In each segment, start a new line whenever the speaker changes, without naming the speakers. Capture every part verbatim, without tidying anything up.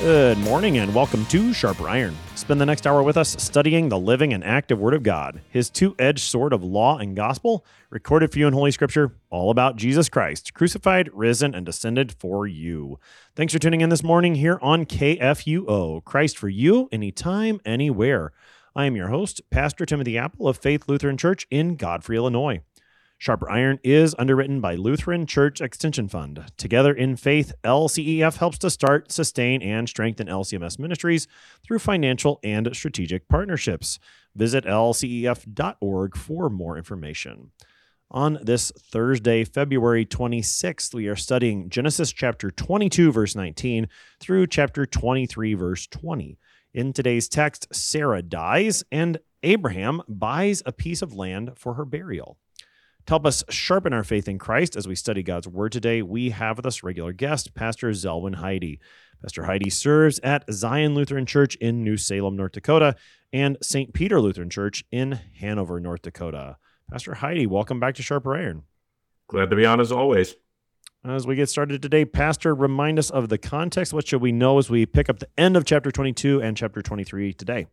Good morning and welcome to Sharper Iron. Spend the next hour with us studying the living and active Word of God, His two-edged sword of law and gospel, recorded for you in Holy Scripture, all about Jesus Christ, crucified, risen, and descended for you. Thanks for tuning in this morning here on K F U O, Christ for you, anytime, anywhere. I am your host, Pastor Timothy Apple of Faith Lutheran Church in Godfrey, Illinois. Sharper Iron is underwritten by Lutheran Church Extension Fund. Together in Faith, L C E F helps to start, sustain, and strengthen L C M S ministries through financial and strategic partnerships. Visit L C E F dot org for more information. On this Thursday, February twenty-sixth, we are studying Genesis chapter twenty-two, verse nineteen, through chapter twenty-three, verse twenty. In today's text, Sarah dies, and Abraham buys a piece of land for her burial. To help us sharpen our faith in Christ as we study God's Word today, we have with us regular guest, Pastor Zelwyn Heide. Pastor Heide serves at Zion Lutheran Church in New Salem, North Dakota, and Saint Peter Lutheran Church in Hanover, North Dakota. Pastor Heide, welcome back to Sharper Iron.
Glad to be on as always.
As we get started today, Pastor, remind us of the context. What should we know as we pick up the end of chapter twenty-two and chapter twenty-three today?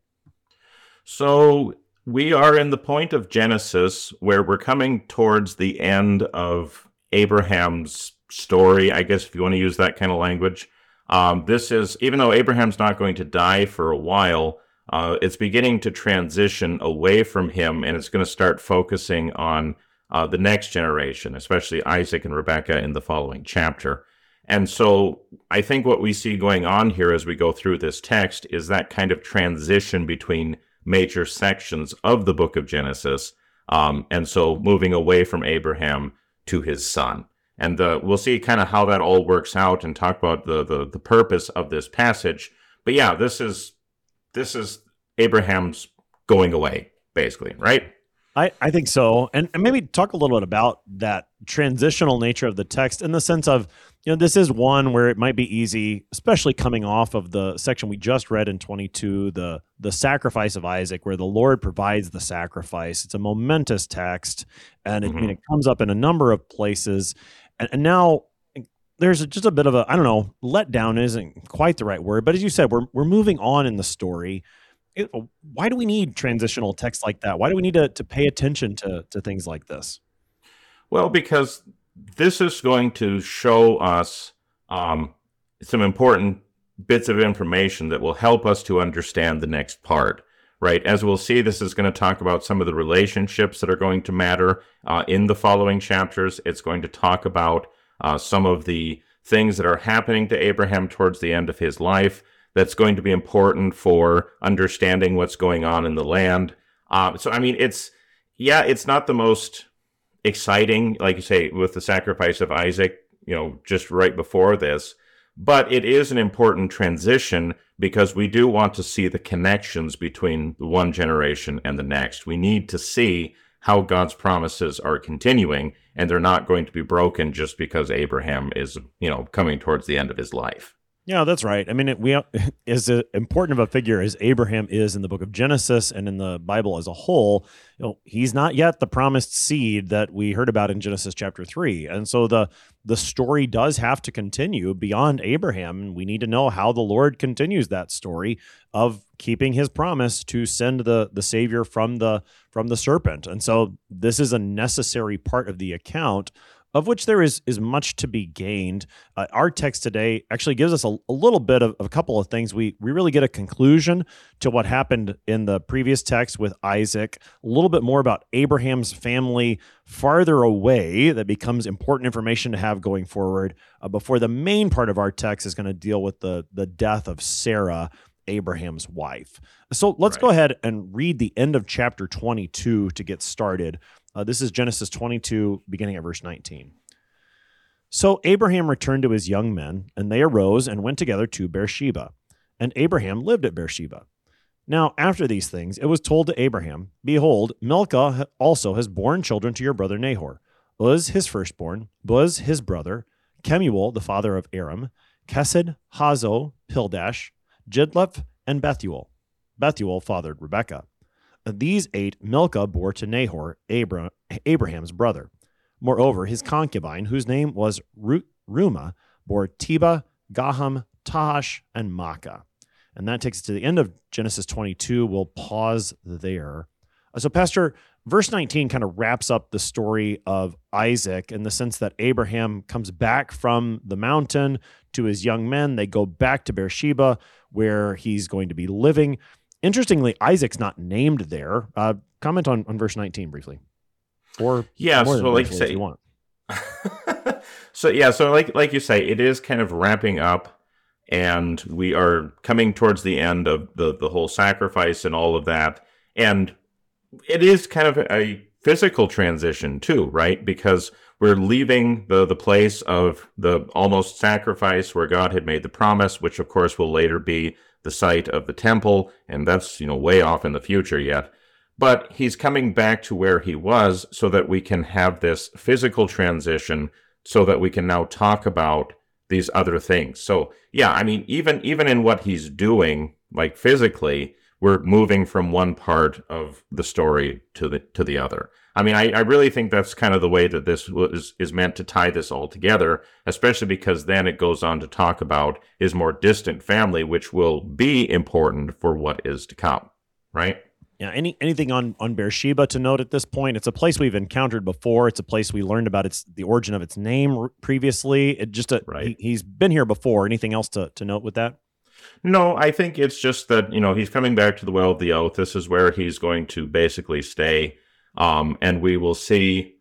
So we are in the point of Genesis where we're coming towards the end of Abraham's story, I guess, if you want to use that kind of language. Um, this is, even though Abraham's not going to die for a while, uh, it's beginning to transition away from him, and it's going to start focusing on uh, the next generation, especially Isaac and Rebekah in the following chapter. And so I think what we see going on here as we go through this text is that kind of transition between major sections of the book of Genesis, um, and so moving away from Abraham to his son. And uh, we'll see kind of how that all works out and talk about the, the the purpose of this passage. But yeah, this is this is Abraham's going away, basically, right?
I, I think so. And, and maybe talk a little bit about that transitional nature of the text in the sense of, you know, this is one where it might be easy, especially coming off of the section we just read in twenty-two, the the sacrifice of Isaac, where the Lord provides the sacrifice. It's a momentous text, and it, mm-hmm. I mean, it comes up in a number of places. And, and now there's just a bit of a, I don't know, letdown isn't quite the right word, but as you said, we're we're moving on in the story. It, why do we need transitional text like that? Why do we need to, to pay attention to, to things like this?
Well, because this is going to show us um, some important bits of information that will help us to understand the next part, right? As we'll see, this is going to talk about some of the relationships that are going to matter uh, in the following chapters. It's going to talk about uh, some of the things that are happening to Abraham towards the end of his life that's going to be important for understanding what's going on in the land. Uh, so, I mean, it's, yeah, it's not the most exciting, like you say, with the sacrifice of Isaac, you know, just right before this, but it is an important transition because we do want to see the connections between the one generation and the next. We need to see how God's promises are continuing, and they're not going to be broken just because Abraham is, you know, coming towards the end of his life.
Yeah, that's right. I mean, it, we as important of a figure as Abraham is in the book of Genesis and in the Bible as a whole, you know, he's not yet the promised seed that we heard about in Genesis chapter three. And so the the story does have to continue beyond Abraham. And we need to know how the Lord continues that story of keeping his promise to send the the Savior from the from the serpent. And so this is a necessary part of the account, of which there is is much to be gained. Uh, our text today actually gives us a, a little bit of, of a couple of things. We we really get a conclusion to what happened in the previous text with Isaac, a little bit more about Abraham's family farther away that becomes important information to have going forward, uh, before the main part of our text is going to deal with the, the death of Sarah, Abraham's wife. So let's right. go ahead and read the end of chapter twenty-two to get started. Uh, this is Genesis twenty-two, beginning at verse nineteen. So Abraham returned to his young men, and they arose and went together to Beersheba. And Abraham lived at Beersheba. Now after these things, it was told to Abraham, Behold, Milcah also has borne children to your brother Nahor. Uz his firstborn, Buz his brother, Kemuel the father of Aram, Kesed, Hazo, Pildash, Jidlaph, and Bethuel. Bethuel fathered Rebekah. These eight Milcah bore to Nahor, Abra- Abraham's brother. Moreover, his concubine, whose name was Ru- Reumah, bore Teba, Gaham, Tahash, and Makkah. And that takes us to the end of Genesis twenty-two. We'll pause there. So, Pastor, verse nineteen kind of wraps up the story of Isaac in the sense that Abraham comes back from the mountain to his young men. They go back to Beersheba, where he's going to be living. Interestingly, Isaac's not named there. Uh, comment on, on verse nineteen briefly. Or
yeah,
more
so
than
like you
briefly if
say,
you want.
so yeah, so like like you say, it is kind of wrapping up, and we are coming towards the end of the the whole sacrifice and all of that, and it is kind of a physical transition too, right? Because we're leaving the the place of the almost sacrifice where God had made the promise, which of course will later be the site of the temple, and that's, you know, way off in the future yet. But he's coming back to where he was so that we can have this physical transition so that we can now talk about these other things. So, yeah, I mean, even even in what he's doing, like physically, we're moving from one part of the story to the to the other. I mean, I, I really think that's kind of the way that this was, is meant to tie this all together, especially because then it goes on to talk about his more distant family, which will be important for what is to come, right?
Yeah. Any anything on on Beersheba to note at this point? It's a place we've encountered before. It's a place we learned about its the origin of its name r- previously. It just a,
Right.
he, he's been here before. Anything else to to note with that?
No, I think it's just that, you know, he's coming back to the Well of the Oath. This is where he's going to basically stay. Um, and we will see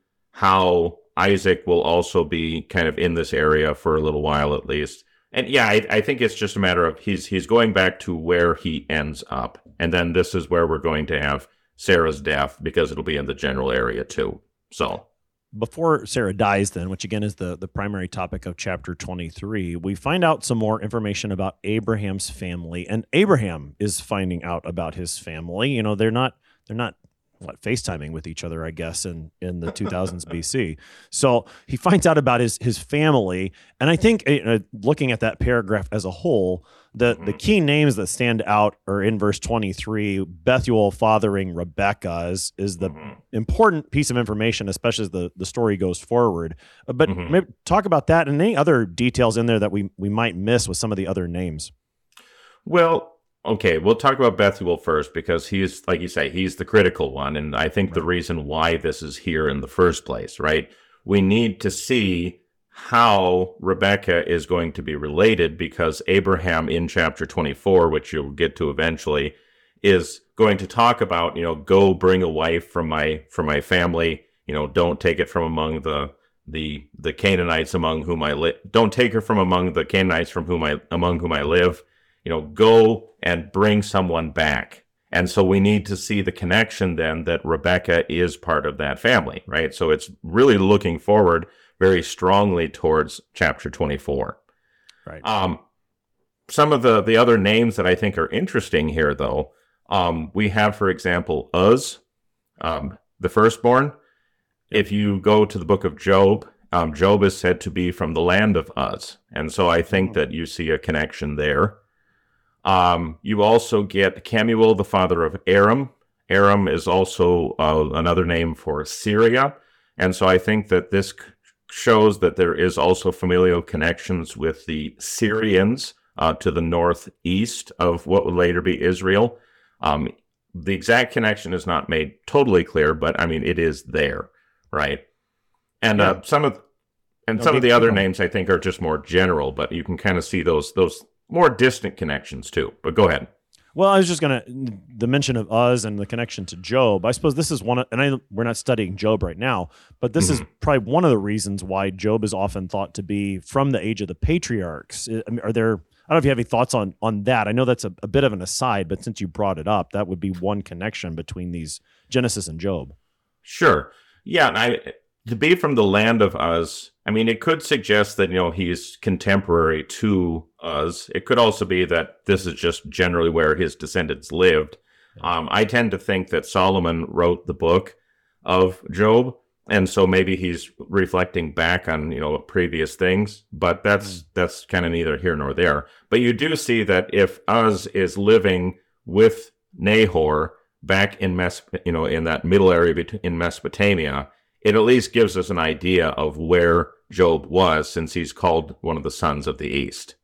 how Isaac will also be kind of in this area for a little while at least. And yeah, I, I think it's just a matter of he's he's going back to where he ends up. And then this is where we're going to have Sarah's death, because it'll be in the general area too. So
Before Sarah dies, then, which again is the, the primary topic of chapter twenty-three, we find out some more information about Abraham's family, and Abraham is finding out about his family. You know, they're not they're not what FaceTiming with each other, I guess, in in the two thousands B C. So he finds out about his his family, and I think uh, looking at that paragraph as a whole, the
Mhm.
the key names that stand out are in verse twenty-three. Bethuel fathering Rebekah is is the
Mhm.
important piece of information, especially as the, the story goes forward. Uh, But
Mhm.
maybe talk about that and any other details in there that we, we might miss with some of the other names.
Well, okay, we'll talk about Bethuel first, because he's, like you say, he's the critical one. And I think the reason why this is here in the first place, right? We need to see how Rebekah is going to be related, because Abraham in chapter twenty-four, which you'll get to eventually, is going to talk about, you know, go bring a wife from my from my family, you know, don't take it from among the the the Canaanites among whom I live. Don't take her from among the Canaanites from whom I among whom I live. You know, go and bring someone back. And so we need to see the connection then that Rebekah is part of that family, right? So it's really looking forward very strongly towards chapter twenty-four.
Right.
Um, some of the, the other names that I think are interesting here, though, um, we have, for example, Uz, um, the firstborn. If you go to the book of Job, um, Job is said to be from the land of Uz. And so I think that you see a connection there. Um, you also get Kemuel, the father of Aram. Aram is also uh, another name for Syria. And so I think that this c- shows that there is also familial connections with the Syrians uh, to the northeast of what would later be Israel. Um, the exact connection is not made totally clear, but I mean, it is there, right? And
Yeah.
uh, some of and
No,
some of
keep-
the other
keep going.
names I think are just more general, but you can kind of see those those more distant connections too. But go ahead.
Well, I was just going to, the mention of Uz and the connection to Job. I suppose this is one of, and I, we're not studying Job right now, but this is probably one of the reasons why Job is often thought to be from the age of the patriarchs. I mean, are there, I don't know if you have any thoughts on, on that. I know that's a, a bit of an aside, but since you brought it up, that would be one connection between these Genesis and Job.
Sure. Yeah, and I to be from the land of Uz, I mean, it could suggest that, you know, he's contemporary to Uz. It could also be that this is just generally where his descendants lived. Um, I tend to think that Solomon wrote the book of Job, and so maybe he's reflecting back on, you know, previous things, but that's that's kind of neither here nor there. But you do see that if Uz is living with Nahor back in Mes- you know, in that middle area bet- in Mesopotamia, it at least gives us an idea of where Job was, since he's called one of the sons of the East.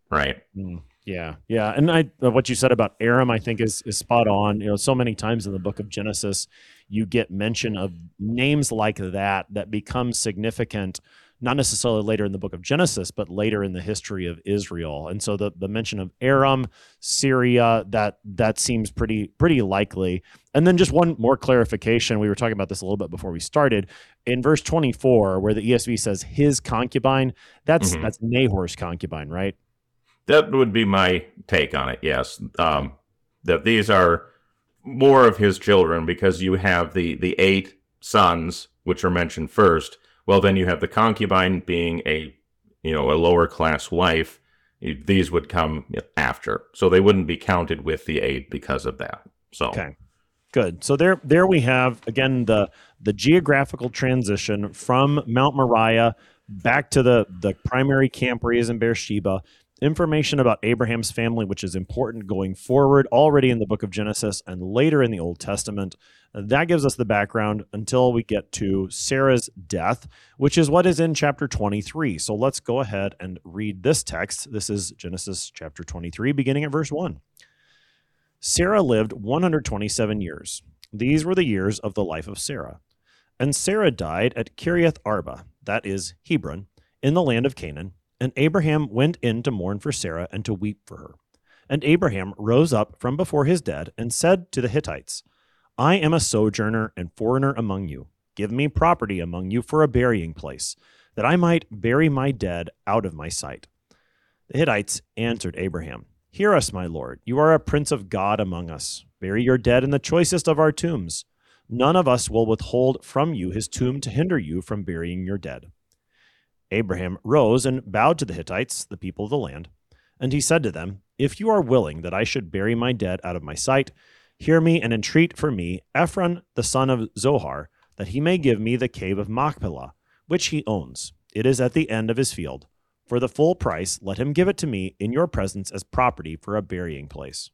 right?
Mm, yeah, yeah, and I uh, what you said about Aram, I think is is spot on. You know, so many times in the book of Genesis, you get mention of names like that that become significant, not necessarily later in the book of Genesis, but later in the history of Israel. And so the the mention of Aram, Syria, that that seems pretty pretty likely. And then just one more clarification. We were talking about this a little bit before we started. In verse twenty-four, where the E S V says his concubine, that's
hmm
that's Nahor's concubine, right?
That would be my take on it. Yes, um, that these are more of his children because you have the the eight sons which are mentioned first. Well, then you have the concubine being a you know a lower class wife. These would come after, so they wouldn't be counted with the eight because of that. So
Okay. Good. So there, there we have again the the geographical transition from Mount Moriah back to the the primary camp where he is in Beersheba. Information about Abraham's family, which is important going forward, already in the book of Genesis and later in the Old Testament. That gives us the background until we get to Sarah's death, which is what is in chapter twenty-three. So let's go ahead and read this text. This is Genesis chapter twenty-three, beginning at verse one. Sarah lived one hundred twenty-seven years. These were the years of the life of Sarah. And Sarah died at Kiriath Arba, that is Hebron, in the land of Canaan. And Abraham went in to mourn for Sarah and to weep for her. And Abraham rose up from before his dead and said to the Hittites, I am a sojourner and foreigner among you. Give me property among you for a burying place, that I might bury my dead out of my sight. The Hittites answered Abraham, Hear us, my lord. You are a prince of God among us. Bury your dead in the choicest of our tombs. None of us will withhold from you his tomb to hinder you from burying your dead. Abraham rose and bowed to the Hittites, the people of the land. And he said to them, If you are willing that I should bury my dead out of my sight, hear me and entreat for me Ephron the son of Zohar, that he may give me the cave of Machpelah, which he owns. It is at the end of his field. For the full price, let him give it to me in your presence as property for a burying place.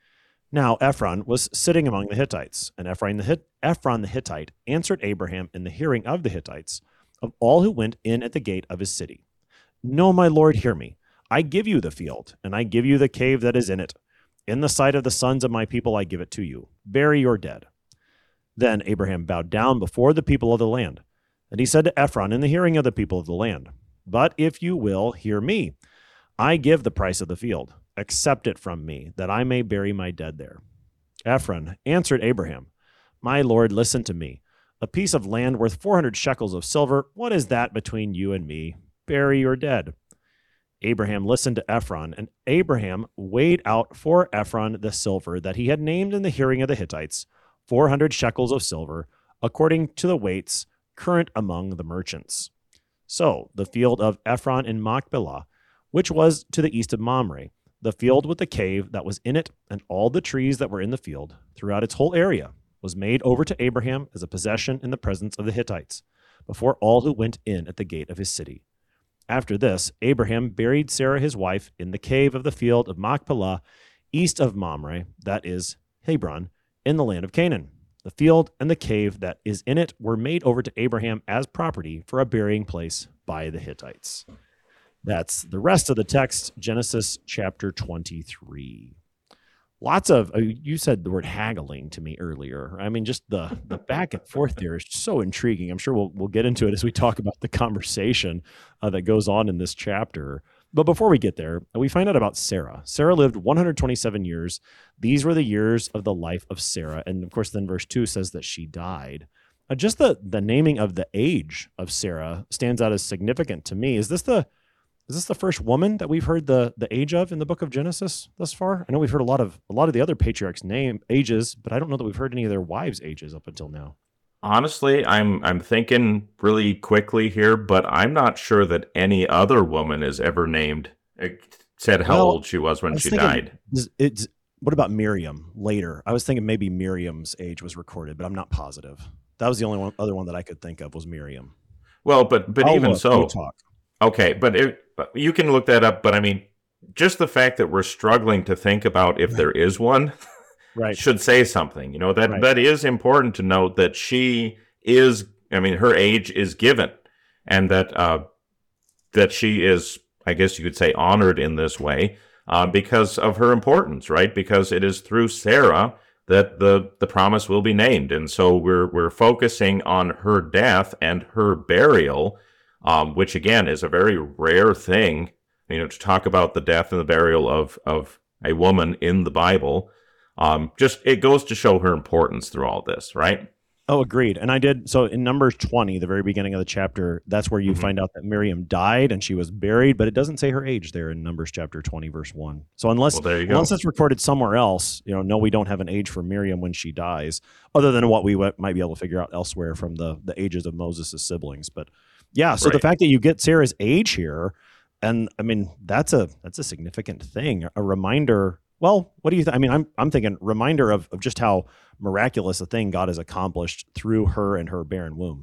Now Ephron was sitting among the Hittites, and Ephron the, Hit- Ephron the Hittite answered Abraham in the hearing of the Hittites, of all who went in at the gate of his city. No, my lord, hear me. I give you the field, and I give you the cave that is in it. In the sight of the sons of my people I give it to you. Bury your dead. Then Abraham bowed down before the people of the land. And he said to Ephron in the hearing of the people of the land, But if you will, hear me. I give the price of the field. Accept it from me, that I may bury my dead there. Ephron answered Abraham, My lord, listen to me. A piece of land worth four hundred shekels of silver, what is that between you and me? Bury your dead. Abraham listened to Ephron, and Abraham weighed out for Ephron the silver that he had named in the hearing of the Hittites, four hundred shekels of silver, according to the weights current among the merchants. So the field of Ephron in Machpelah, which was to the east of Mamre, the field with the cave that was in it, and all the trees that were in the field, throughout its whole area, was made over to Abraham as a possession in the presence of the Hittites, before all who went in at the gate of his city. After this, Abraham buried Sarah his wife in the cave of the field of Machpelah, east of Mamre, that is, Hebron, in the land of Canaan. The field and the cave that is in it were made over to Abraham as property for a burying place by the Hittites. That's the rest of the text, Genesis chapter twenty-three. Lots of, uh, you said the word haggling to me earlier. I mean, just the, the back and forth there is so intriguing. I'm sure we'll we'll get into it as we talk about the conversation uh, that goes on in this chapter. But before we get there, we find out about Sarah. Sarah lived one hundred twenty-seven years. These were the years of the life of Sarah. And of course, then verse two says that she died. Uh, just the, the naming of the age of Sarah stands out as significant to me. Is this the Is this the first woman that we've heard the, the age of in the book of Genesis thus far? I know we've heard a lot of a lot of the other patriarchs' name ages, but I don't know that we've heard any of their wives' ages up until now.
honestly, I'm I'm thinking really quickly here, but I'm not sure that any other woman is ever named uh, said how
Well,
old she was when
I was
she
thinking,
died.
is- it's what about Miriam later? I was thinking maybe Miriam's age was recorded, but I'm not positive. That was the only one, other one that I could think of was Miriam.
Well, but but
I'll
even
look,
so,
you talk.
okay, but it, you can look that up. But I mean, just the fact that we're struggling to think about if there is one
Right,
should say something. You know, that
right.
that is important to note that she is. I mean, her age is given, and that uh, that she is. I guess you could say, honored in this way uh, because of her importance, right? Because it is through Sarah that the, the promise will be named. And so we're we're focusing on her death and her burial, um, which again is a very rare thing, you know, to talk about the death and the burial of, of a woman in the Bible. Um, just, it goes to show her importance through all this, right?
Oh, agreed. And I did. So in Numbers twenty, the very beginning of the chapter, that's where you mm-hmm. find out that Miriam died and she was buried, but it doesn't say her age there in Numbers chapter twenty, verse one. So unless, well, there you go. Unless it's recorded somewhere else, you know, no, we don't have an age for Miriam when she dies, other than what we w- might be able to figure out elsewhere from the, the ages of Moses' siblings. But yeah, so right. the fact that you get Sarah's age here, and I mean, that's a, that's a significant thing, a reminder. Well, what do you think? I mean, I'm I'm thinking reminder of, of just how miraculous a thing God has accomplished through her and her barren womb.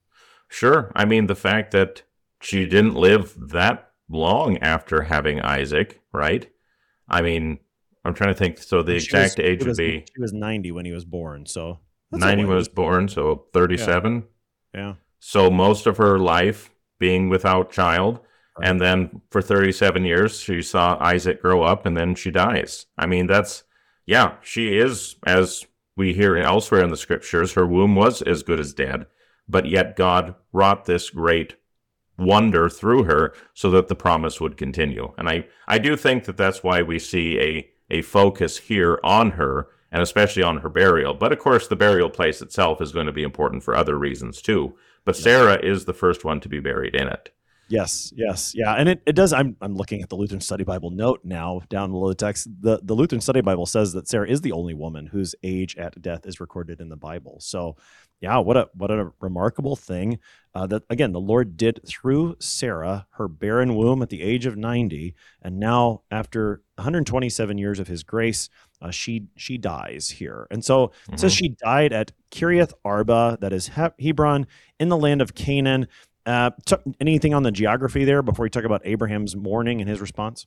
Sure. I mean, the fact that she didn't live that long after having Isaac, right? I mean, I'm trying to think. So the she exact was, age
was,
would be...
She was ninety when he was born, so...
ninety was born, so thirty-seven.
Yeah. yeah.
So most of her life being without child... And then for thirty-seven years, she saw Isaac grow up, and then she dies. I mean, that's, yeah, she is, as we hear elsewhere in the scriptures, her womb was as good as dead, but yet God wrought this great wonder through her so that the promise would continue. And I, I do think that that's why we see a, a focus here on her, and especially on her burial. But of course, the burial place itself is going to be important for other reasons too. But Sarah is the first one to be buried in it.
Yes, yes, yeah, and it, it does. I'm I'm looking at the Lutheran Study Bible note now down below the text. The the Lutheran Study Bible says that Sarah is the only woman whose age at death is recorded in the Bible. So, yeah, what a what a remarkable thing uh, that again the Lord did through Sarah, her barren womb at the age of ninety, and now after one hundred twenty-seven years of His grace, uh, she she dies here. And so mm-hmm. it says she died at Kiriath Arba, that is Hebron, in the land of Canaan. Uh, t- anything on the geography there before we talk about Abraham's mourning and his response?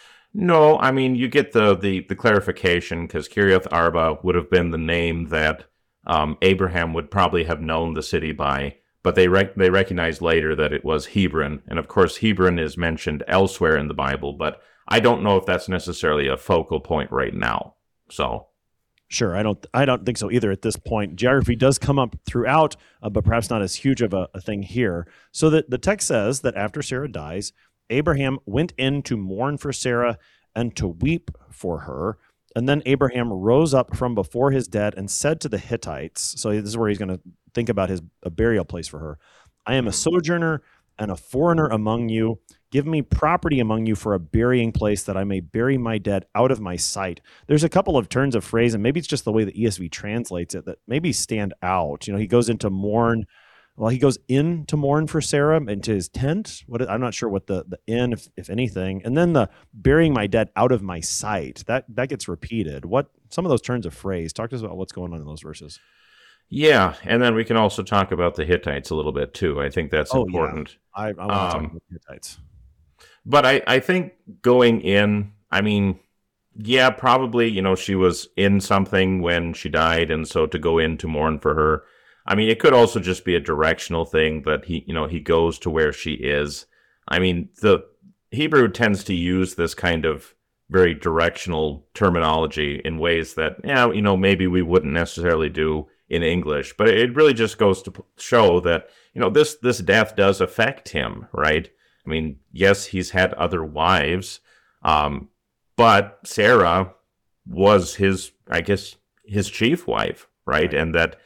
No, I mean, you get the the, the clarification because Kiriath Arba would have been the name that um, Abraham would probably have known the city by, but they rec- they recognized later that it was Hebron. And of course, Hebron is mentioned elsewhere in the Bible, but I don't know if that's necessarily a focal point right now. So...
Sure, I don't. I don't think so either at this point. Geography does come up throughout, uh, but perhaps not as huge of a, a thing here. So that the text says that after Sarah dies, Abraham went in to mourn for Sarah and to weep for her. And then Abraham rose up from before his dead and said to the Hittites. So this is where he's going to think about his a burial place for her. I am a sojourner and a foreigner among you. Give me property among you for a burying place that I may bury my dead out of my sight. There's a couple of turns of phrase, and maybe it's just the way the E S V translates it that maybe stand out. You know, he goes into mourn. Well, he goes in to mourn for Sarah into his tent. What I'm not sure what the, the in, if, if anything. And then the burying my dead out of my sight. That that gets repeated. What some of those turns of phrase. Talk to us about what's going on in those verses.
Yeah, and then we can also talk about the Hittites a little bit too. I think that's
oh,
important.
Yeah. I, I want to um, talk about the Hittites.
But I, I think going in, I mean, yeah, probably, you know, she was in something when she died, and so to go in to mourn for her, I mean, it could also just be a directional thing that he, you know, he goes to where she is. I mean, the Hebrew tends to use this kind of very directional terminology in ways that, yeah, you know, maybe we wouldn't necessarily do in English, but it really just goes to show that, you know, this, this death does affect him, right? I mean, yes, he's had other wives, um, but Sarah was his, I guess, his chief wife, right? And that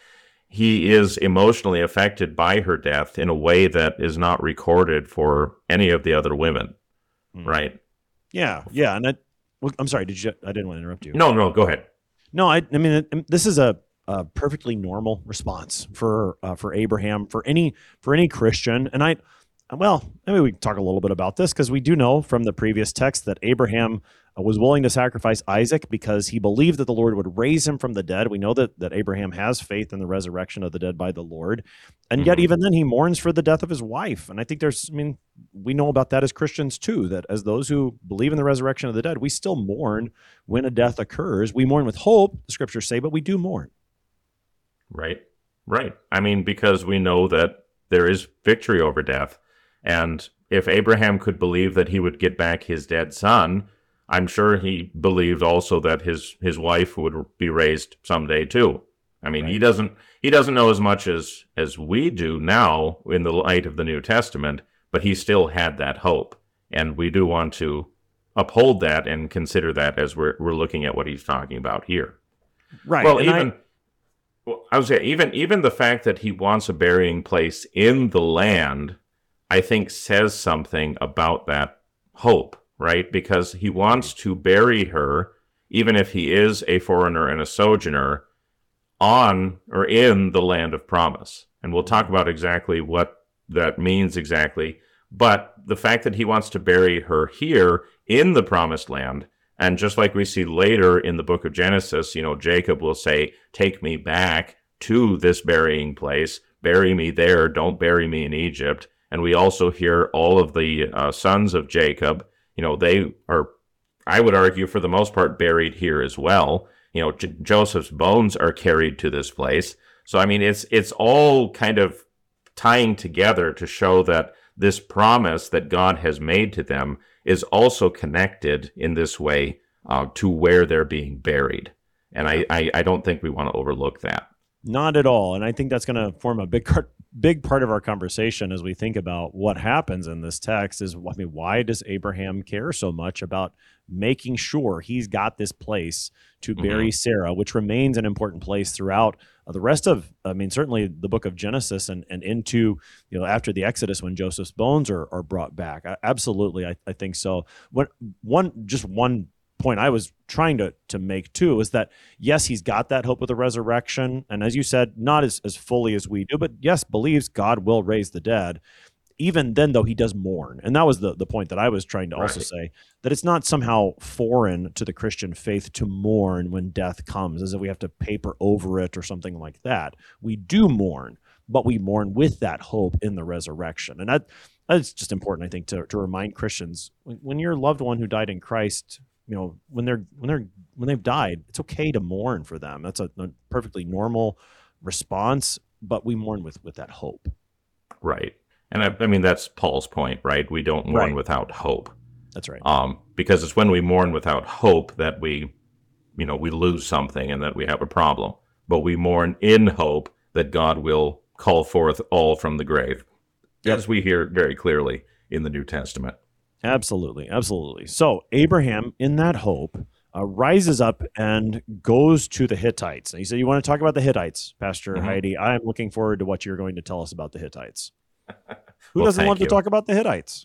he is emotionally affected by her death in a way that is not recorded for any of the other women, mm. right?
Yeah, yeah. And I, well, I'm sorry, did you? I didn't want to interrupt you.
No, no, go ahead.
No, I, I mean, this is a, a perfectly normal response for uh, for Abraham, for any for any Christian, and I. Well, maybe we can talk a little bit about this because we do know from the previous text that Abraham was willing to sacrifice Isaac because he believed that the Lord would raise him from the dead. We know that, that Abraham has faith in the resurrection of the dead by the Lord. And mm-hmm. yet even then he mourns for the death of his wife. And I think there's, I mean, we know about that as Christians too, that as those who believe in the resurrection of the dead, we still mourn when a death occurs. We mourn with hope, the scriptures say, but we do mourn.
Right, right. I mean, because we know that there is victory over death. And if Abraham could believe that he would get back his dead son, I'm sure he believed also that his his wife would be raised someday too. I mean, right. he doesn't he doesn't know as much as as we do now in the light of the New Testament, but he still had that hope, and we do want to uphold that and consider that as we're we're looking at what he's talking about here.
Right.
Well,
and
even
I,
well, I was saying even even the fact that he wants a burying place in the land, I think says something about that hope. Right? Because he wants to bury her, even if he is a foreigner and a sojourner, on or in the land of promise. And we'll talk about exactly what that means exactly. But the fact that he wants to bury her here in the promised land, and just like we see later in the book of Genesis, you know, Jacob will say, take me back to this burying place, bury me there, don't bury me in Egypt. And we also hear all of the uh, sons of Jacob, you know, they are, I would argue, for the most part, buried here as well. You know, J- Joseph's bones are carried to this place. So, I mean, it's it's all kind of tying together to show that this promise that God has made to them is also connected in this way uh, to where they're being buried. And I, I, I don't think we want to overlook that.
Not at all. And I think that's going to form a big part, big part of our conversation as we think about what happens in this text is, I mean, why does Abraham care so much about making sure he's got this place to bury mm-hmm. Sarah, which remains an important place throughout uh, the rest of, I mean, certainly the book of Genesis and, and into, you know, after the Exodus when Joseph's bones are, are brought back. I, absolutely. I, I think so. When, one, just one point I was trying to to make too is that yes, he's got that hope of the resurrection, and as you said, not as, as fully as we do, but yes, believes God will raise the dead. Even then, though, he does mourn, and that was the the point that I was trying to also
right.
say, that it's not somehow foreign to the Christian faith to mourn when death comes, as if we have to paper over it or something like that. We do mourn, but we mourn with that hope in the resurrection, and that that's just important, I think, to to remind Christians when, when your loved one who died in Christ, you know, when they're when they're when they've died, it's okay to mourn for them. That's a, a perfectly normal response, but we mourn with with that hope.
Right. And I, I mean, that's Paul's point, right? We don't mourn
right.
without hope.
That's right.
Um, because it's when we mourn without hope that we, you know, we lose something and that we have a problem. But we mourn in hope that God will call forth all from the grave, yep. as we hear very clearly in the New Testament.
Absolutely, absolutely. So Abraham, in that hope, uh, rises up and goes to the Hittites. And he said, you want to talk about the Hittites, Pastor mm-hmm. Heidi? I'm looking forward to what you're going to tell us about the Hittites. Who
well,
doesn't love
you.
to talk about the Hittites?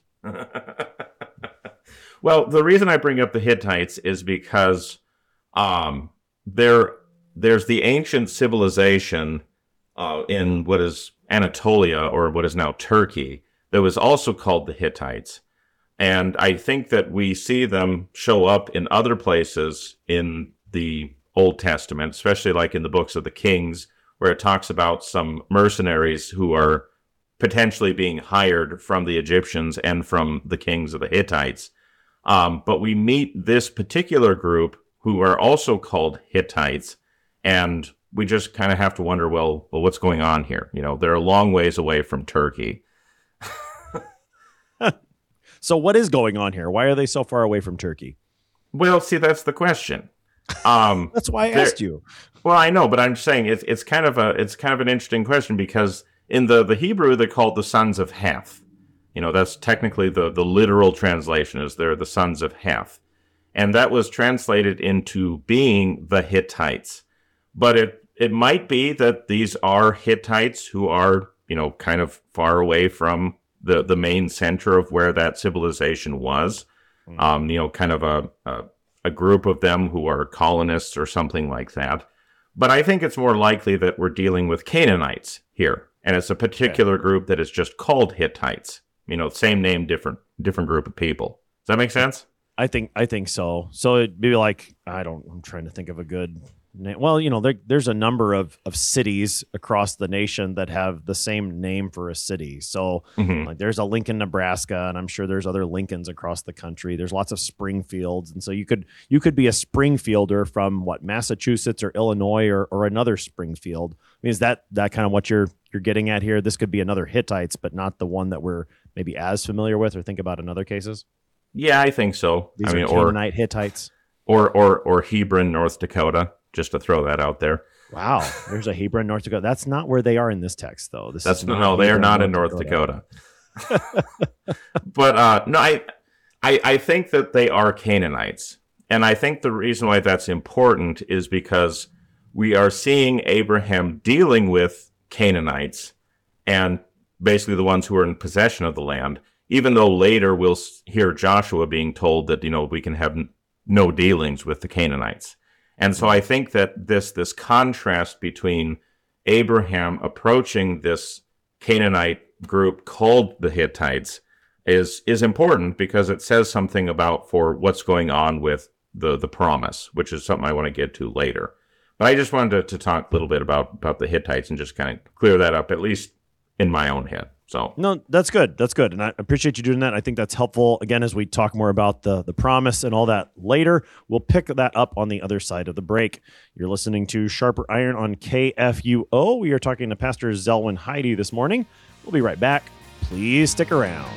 Well, the reason I bring up the Hittites is because um, there, there's the ancient civilization uh, in what is Anatolia, or what is now Turkey, that was also called the Hittites. And I think that we see them show up in other places in the Old Testament, especially like in the books of the Kings, where it talks about some mercenaries who are potentially being hired from the Egyptians and from the kings of the Hittites. Um, but we meet this particular group who are also called Hittites, and we just kind of have to wonder, well, well, what's going on here? You know, they're a long ways away from Turkey.
So what is going on here? Why are they so far away from Turkey?
Well, see, that's the question. Um,
that's why I asked you.
Well, I know, but I'm saying it's it's kind of a it's kind of an interesting question, because in the, the Hebrew they're called the sons of Heth. You know, that's technically the, the literal translation, is they're the sons of Heth. And that was translated into being the Hittites. But it it might be that these are Hittites who are, you know, kind of far away from the, the main center of where that civilization was. Mm. Um, you know, kind of a, a a group of them who are colonists or something like that. But I think it's more likely that we're dealing with Canaanites here. And it's a particular okay. group that is just called Hittites. You know, same name, different different group of people. Does that make sense?
I think I think so. So it'd be like, I don't, I'm trying to think of a good name. Well, you know, there, there's a number of, of cities across the nation that have the same name for a city. So mm-hmm. like there's a Lincoln, Nebraska, and I'm sure there's other Lincolns across the country. There's lots of Springfields. And so you could you could be a Springfielder from what, Massachusetts or Illinois or, or another Springfield. I mean, is that that kind of what you're you're getting at here? This could be another Hittites, but not the one that we're maybe as familiar with or think about in other cases?
Yeah, I think so.
These
I
are
mean,
Canaanite Hittites.
Or, or, or Hebron, North Dakota, just to throw that out there.
Wow, there's a Hebron, North Dakota. That's not where they are in this text, though. This
That's
is
no,
not
no, they are
Hebron,
not in North Dakota. Dakota. But uh, no, I, I, I think that they are Canaanites, and I think the reason why that's important is because we are seeing Abraham dealing with Canaanites and basically the ones who are in possession of the land. Even though later we'll hear Joshua being told that, you know, we can have no dealings with the Canaanites. And so I think that this this contrast between Abraham approaching this Canaanite group called the Hittites is is important because it says something about for what's going on with the, the promise, which is something I want to get to later. But I just wanted to, to talk a little bit about, about the Hittites and just kind of clear that up, at least in my own head. So
no, that's good. That's good. And I appreciate you doing that. I think that's helpful. Again, as we talk more about the, the promise and all that later, we'll pick that up on the other side of the break. You're listening to Sharper Iron on K F U O. We are talking to Pastor Zelwyn Heide this morning. We'll be right back. Please stick around.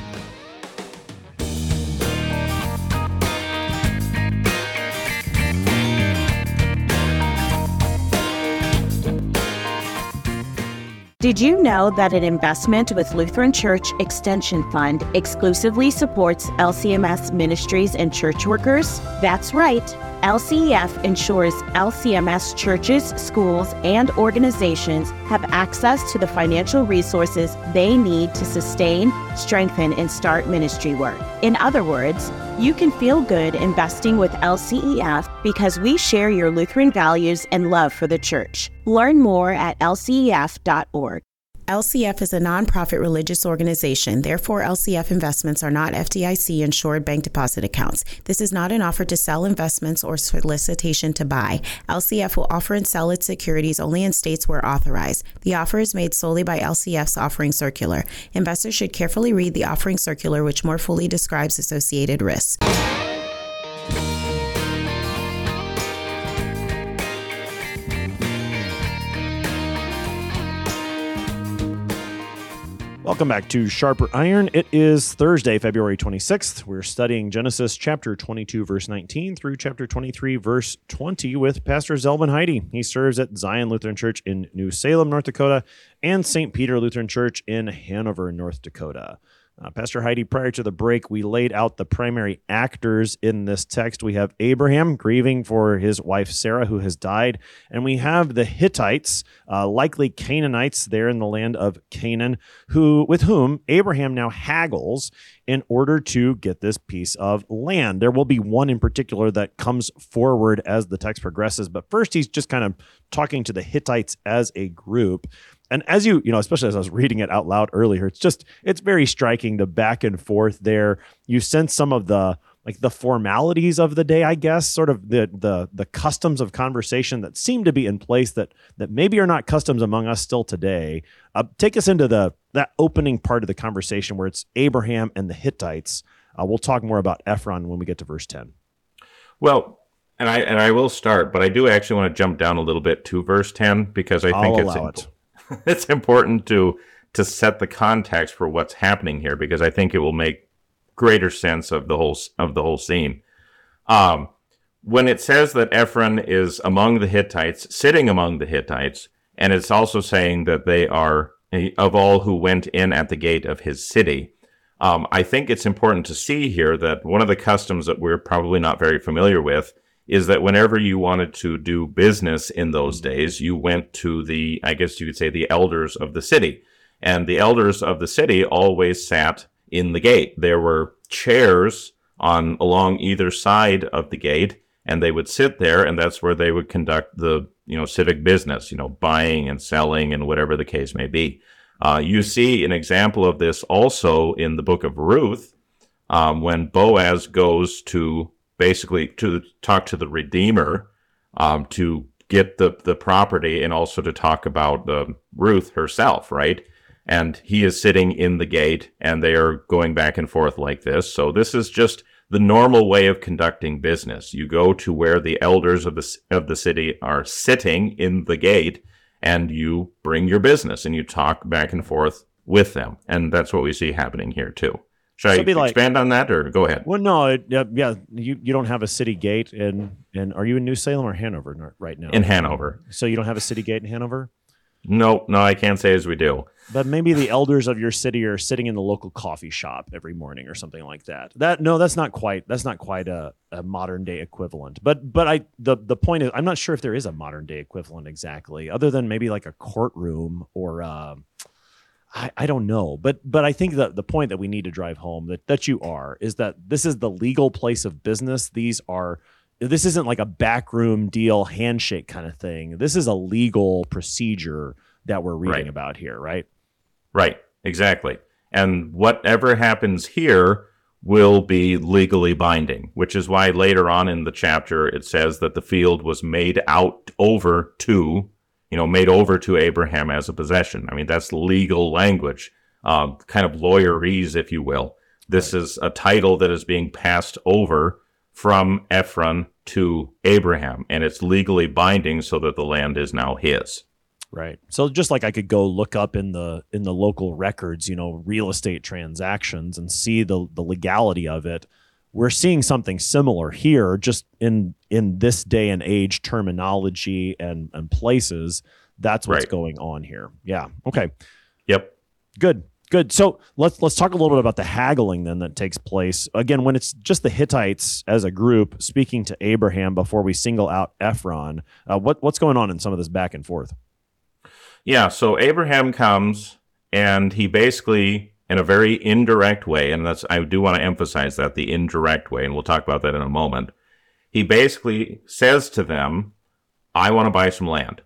Did you know that an investment with Lutheran Church Extension Fund exclusively supports L C M S ministries and church workers? That's right. L C E F ensures L C M S churches, schools, and organizations have access to the financial resources they need to sustain, strengthen, and start ministry work. In other words, you can feel good investing with L C E F because we share your Lutheran values and love for the church. Learn more at L C E F dot org. L C F is a nonprofit religious organization. Therefore, L C F investments are not F D I C insured bank deposit accounts. This is not an offer to sell investments or solicitation to buy. L C F will offer and sell its securities only in states where authorized. The offer is made solely by L C F's offering circular. Investors should carefully read the offering circular, which more fully describes associated risks.
Welcome back to Sharper Iron. It is Thursday, February twenty-sixth. We're studying Genesis chapter twenty-two, verse nineteen through chapter twenty-three, verse twenty with Pastor Zelwyn Heide. He serves at Zion Lutheran Church in New Salem, North Dakota, and Saint Peter Lutheran Church in Hanover, North Dakota. Uh, Pastor Heide, prior to the break, we laid out the primary actors in this text. We have Abraham grieving for his wife Sarah, who has died, and we have the Hittites, uh, likely Canaanites there in the land of Canaan, who with whom Abraham now haggles in order to get this piece of land. There will be one in particular that comes forward as the text progresses, but first he's just kind of talking to the Hittites as a group. And as you, you know, especially as I was reading it out loud earlier, it's just, it's very striking, the back and forth there. You sense some of the, like the formalities of the day, I guess, sort of the the the customs of conversation that seem to be in place that that maybe are not customs among us still today. Uh, take us into the that opening part of the conversation where it's Abraham and the Hittites. Uh, we'll talk more about Ephron when we get to verse ten.
Well, and I and I will start, but I do actually want to jump down a little bit to verse ten because I think
I'll
it's
allow
imp-
it.
it's important to to set the context for what's happening here because I think it will make greater sense of the whole of the whole scene. Um, when it says that Ephron is among the Hittites, sitting among the Hittites, and it's also saying that they are of all who went in at the gate of his city. Um, I think it's important to see here that one of the customs that we're probably not very familiar with is that whenever you wanted to do business in those days, you went to the, I guess you could say, the elders of the city. And the elders of the city always sat in the gate. There were chairs on along either side of the gate, and they would sit there, and that's where they would conduct the, you know, civic business, you know, buying and selling and whatever the case may be. Uh, you see an example of this also in the book of Ruth, um, when Boaz goes to basically to talk to the Redeemer, um, to get the, the property and also to talk about uh, Ruth herself, right? And he is sitting in the gate and they are going back and forth like this. So this is just the normal way of conducting business. You go to where the elders of the, of the city are sitting in the gate and you bring your business and you talk back and forth with them. And that's what we see happening here too. Should
So
I
it'd be like-
expand on that, or go ahead?
Well, no, it, yeah, yeah, you, you don't have a city gate in, in, are you in New Salem or Hanover n- right now?
In Hanover.
So you don't have a city gate in Hanover?
No, no, I can't say as we do.
But maybe the elders of your city are sitting in the local coffee shop every morning or something like that. That no, that's not quite that's not quite a, a modern day equivalent. But but I the the point is I'm not sure if there is a modern day equivalent exactly, other than maybe like a courtroom or uh, I, I don't know. But but I think that the point that we need to drive home that that you are is that this is the legal place of business. These are this isn't like a backroom deal handshake kind of thing. This is a legal procedure that we're reading
Right.
about here, right?
Right, exactly. And whatever happens here will be legally binding, which is why later on in the chapter it says that the field was made out over to, you know, made over to Abraham as a possession. I mean, that's legal language, uh, kind of lawyerese, if you will. This is a title that is being passed over from Ephron to Abraham, and it's legally binding so that the land is now his.
Right. So just like I could go look up in the in the local records, you know, real estate transactions and see the the legality of it, we're seeing something similar here, just in in this day and age terminology and and places. That's what's
Right.
going on here. Yeah. Okay.
Yep.
Good. Good. So let's let's talk a little bit about the haggling then that takes place. Again, when it's just the Hittites as a group speaking to Abraham before we single out Ephron, uh, what what's going on in some of this back and forth?
Yeah, so Abraham comes and he basically, in a very indirect way, and that's I do want to emphasize that, the indirect way, and we'll talk about that in a moment. He basically says to them, I want to buy some land.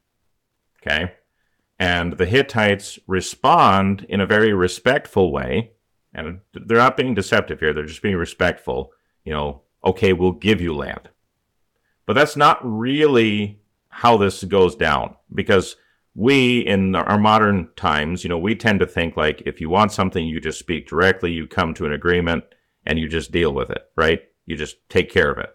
Okay? And the Hittites respond in a very respectful way, and they're not being deceptive here, they're just being respectful. You know, okay, we'll give you land. But that's not really how this goes down, because we, in our modern times, you know, we tend to think like if you want something, you just speak directly, you come to an agreement, and you just deal with it, right? You just take care of it.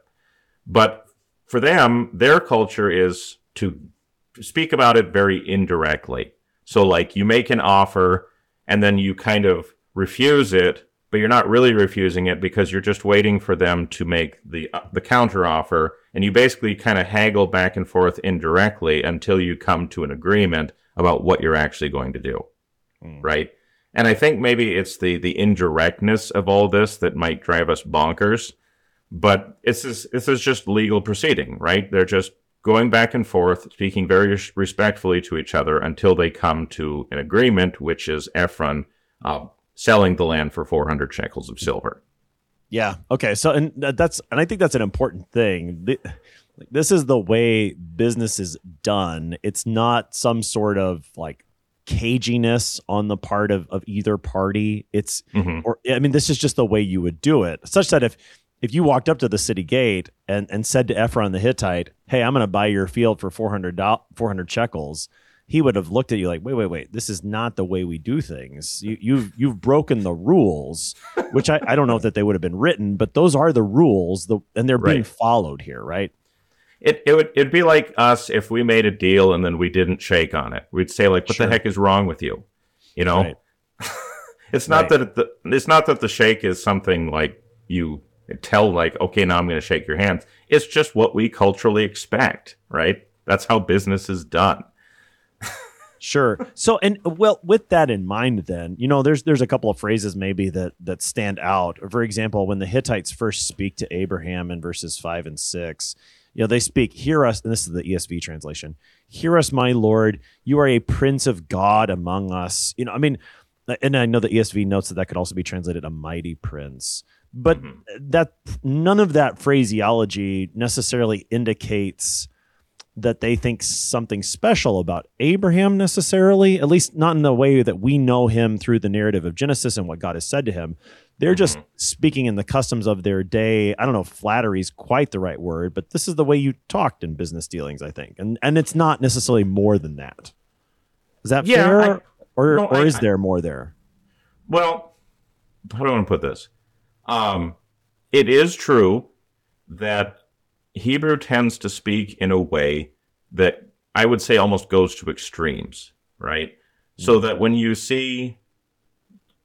But for them, their culture is to speak about it very indirectly. So like you make an offer and then you kind of refuse it, but you're not really refusing it because you're just waiting for them to make the uh, the counter offer, and you basically kind of haggle back and forth indirectly until you come to an agreement about what you're actually going to do, mm. right? And I think maybe it's the the indirectness of all this that might drive us bonkers, but it's this, this is just legal proceeding, right? They're just going back and forth, speaking very respectfully to each other until they come to an agreement, which is Ephron uh, selling the land for four hundred shekels of silver.
Yeah. Okay. So, and that's, and I think that's an important thing. This is the way business is done. It's not some sort of like caginess on the part of, of either party. It's, mm-hmm. or, I mean, this is just the way you would do it, such that if, if you walked up to the city gate and, and said to Ephron the Hittite, hey, I'm going to buy your field for four hundred, four hundred shekels, he would have looked at you like, wait, wait, wait, this is not the way we do things. You, you've you've broken the rules, which I, I don't know that they would have been written, but those are the rules, the, and they're being
right. followed
here, right?
It it would it'd be like us if we made a deal and then we didn't shake on it. We'd say like, what sure. the heck is wrong with you? You know, right. it's not right. that it, the, it's not that the shake is something like you tell like, okay, now I'm going to shake your hand. It's just what we culturally expect, right? That's how business is done.
Sure. So, and well, with that in mind, then, you know, there's there's a couple of phrases maybe that that stand out. For example, when the Hittites first speak to Abraham in verses five and six, you know, they speak, hear us, and this is the E S V translation, hear us, my Lord, you are a prince of God among us. You know, I mean, and I know the E S V notes that that could also be translated a mighty prince. But mm-hmm. that none of that phraseology necessarily indicates that they think something special about Abraham necessarily, at least not in the way that we know him through the narrative of Genesis and what God has said to him. They're mm-hmm. just speaking in the customs of their day. I don't know if flattery is quite the right word, but this is the way you talked in business dealings, I think. And and it's not necessarily more than that. Is that
yeah,
fair?
I,
or
no,
or
I,
is there more there?
Well, how do I want to put this? Um, it is true that Hebrew tends to speak in a way that I would say almost goes to extremes, right? Mm-hmm. So that when you see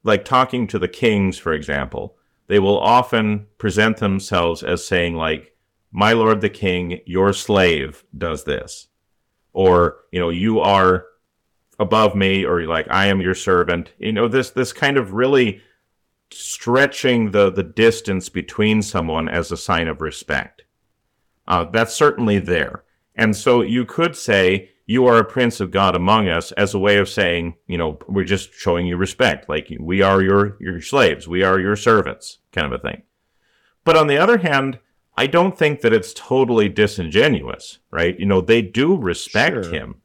like talking to the kings, for example, they will often present themselves as saying like, my lord the king, your slave does this. Or, you know, you are above me, or like, I am your servant. You know, this this kind of really stretching the, the distance between someone as a sign of respect. Uh, that's certainly there. And so you could say, you are a prince of God among us, as a way of saying, you know, we're just showing you respect. Like, we are your, your slaves. We are your servants, kind of a thing. But on the other hand, I don't think that it's totally disingenuous, right? You know, they do respect
Sure.
him.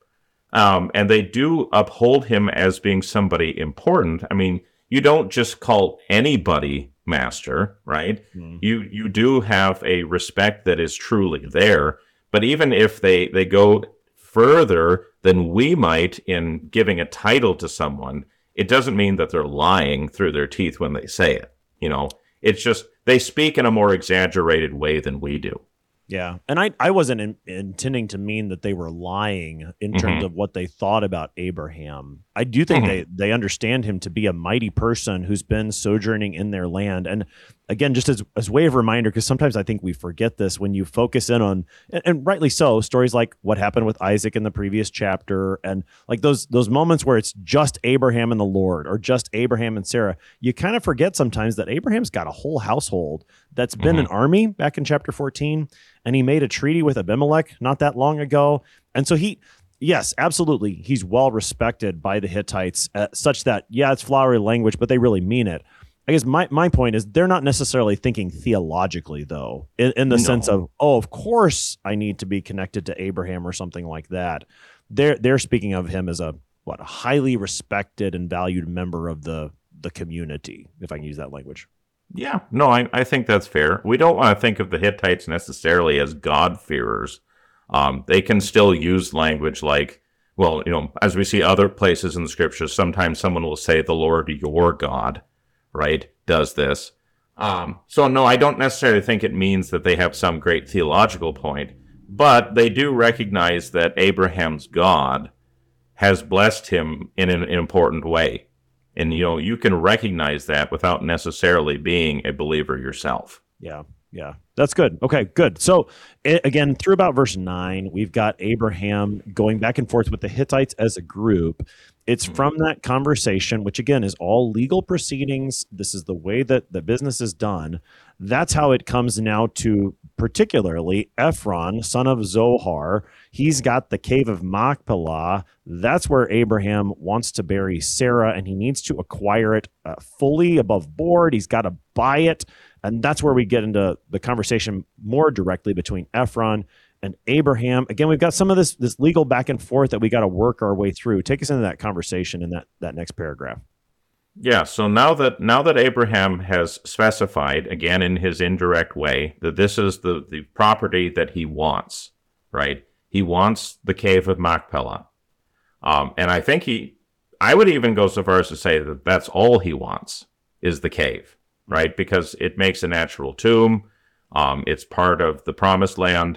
Um, and they do uphold him as being somebody important. I mean, you don't just call anybody master, right?
Mm.
You you do have a respect that is truly there. But even if they, they go further than we might in giving a title to someone, it doesn't mean that they're lying through their teeth when they say it. You know, it's just they speak in a more exaggerated way than we do.
Yeah. And I, I wasn't in, intending to mean that they were lying in terms
Mhm.
of what they thought about Abraham. I do think
Mhm.
they, they understand him to be a mighty person who's been sojourning in their land. And again, just as, as way of reminder, because sometimes I think we forget this when you focus in on, and, and rightly so, stories like what happened with Isaac in the previous chapter, and like those those moments where it's just Abraham and the Lord, or just Abraham and Sarah. You kind of forget sometimes that Abraham's got a whole household that's been an army back in chapter fourteen, and he made a treaty with Abimelech not that long ago. And so he, yes, absolutely, he's well respected by the Hittites, uh, such that, yeah, it's flowery language, but they really mean it. I guess my, my point is they're not necessarily thinking theologically, though, in, in the
No.
sense of, oh, of course I need to be connected to Abraham or something like that. They're they're speaking of him as a what a highly respected and valued member of the the community, if I can use that language.
Yeah, no, I, I think that's fair. We don't want to think of the Hittites necessarily as God-fearers. Um, they can still use language like, well, you know, as we see other places in the scriptures, sometimes someone will say, the Lord your God, right, does this. Um, so, no, I don't necessarily think it means that they have some great theological point, but they do recognize that Abraham's God has blessed him in an, an important way. And, you know, you can recognize that without necessarily being a believer yourself.
Yeah, yeah, that's good. Okay, good. So it, again, through about verse nine, we've got Abraham going back and forth with the Hittites as a group. It's from that conversation, which again is all legal proceedings. This is the way that the business is done. That's how it comes now to particularly Ephron, son of Zohar. He's got the cave of Machpelah. That's where Abraham wants to bury Sarah, and he needs to acquire it uh, fully above board. He's got to buy it. And that's where we get into the conversation more directly between Ephron and Abraham. Again, we've got some of this this legal back and forth that we got to work our way through. Take us into that conversation in that, that next paragraph.
Yeah, so now that now that Abraham has specified, again in his indirect way, that this is the, the property that he wants, right? He wants the cave of Machpelah. Um, and I think he, I would even go so far as to say that that's all he wants, is the cave, right? Because it makes a natural tomb. Um, it's part of the promised land.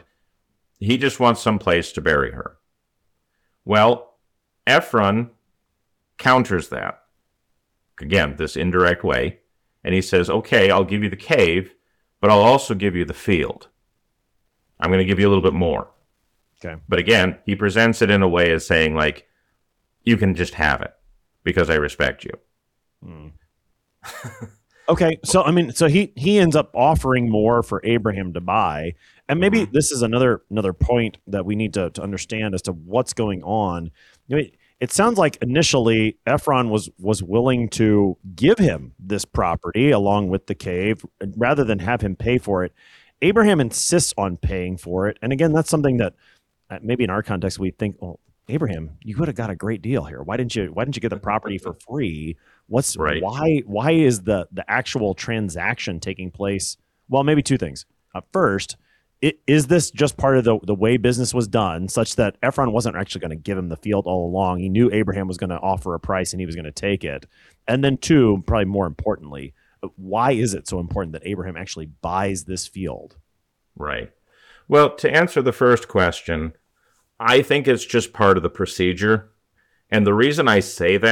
He just wants some place to bury her. Well, Ephron counters that. Again, this indirect way. And he says, okay, I'll give you the cave, but I'll also give you the field. I'm going to give you a little bit more.
Okay.
But again, he presents it in a way as saying, like, you can just have it because I respect you.
Hmm. Okay, so I mean, so he he ends up offering more for Abraham to buy, and maybe
Mhm.
this is another another point that we need to, to understand as to what's going on. I mean, it sounds like initially Ephron was was willing to give him this property along with the cave rather than have him pay for it. Abraham insists on paying for it, and again, that's something that uh, maybe in our context we think, well, Abraham, you would have got a great deal here. Why didn't you? Why didn't you get the property for free? What's
Right.
why? Why is the the actual transaction taking place? Well, maybe two things. Uh, first, it, is this just part of the the way business was done, such that Ephron wasn't actually going to give him the field all along? He knew Abraham was going to offer a price, and he was going to take it. And then two, probably more importantly, why is it so important that Abraham actually buys this field?
Right. Well, to answer the first question, I think it's just part of the procedure. And the reason I say that